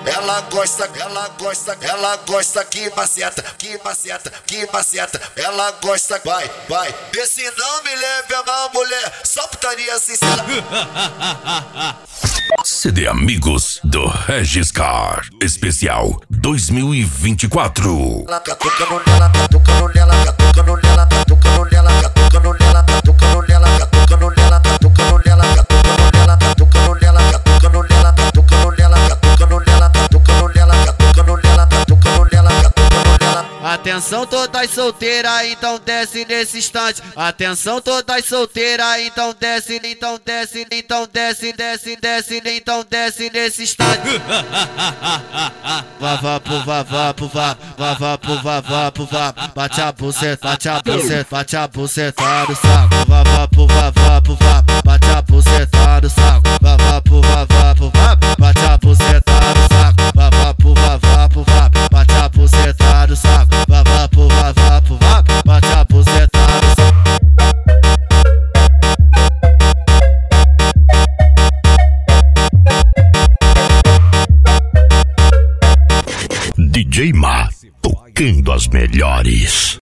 ela gosta que maceta, que maceta, que maceta, ela gosta, vai, vai. Vê se não me leve a mal, mulher, só putaria sincera. CD Amigos do Regis Car Especial 2024. Ela catuca no nela, catuca no nela, catuca no nela, catuca no nela, catuca no nela, catuca no nela, catuca no nela, catuca no nela, catuca no nela, catuca no nela, catuca no nela, catuca no nela, catuca no nela, catuca no nela, catuca no nela, catuca no nela, catuca no nela. Atenção todas solteiras, então desce nesse instante. Atenção todas solteiras, então desce, então desce, então desce, desce, desce, então desce nesse instante. Vavá pro vavá pro vá, vavá pro vavá pro vá. Bate a buceta, bate a buceta, bate a buceta no saco. Vavá pro vavá pro vá, bate a buceta no saco. Vavá pro vavá pro vá, bate a buceta no saco. Vavá pro vavá pro vá, bate a buceta no saco. Vavá pro vavá pro vá, bate a buceta no saco. DJ Ma, tocando as melhores.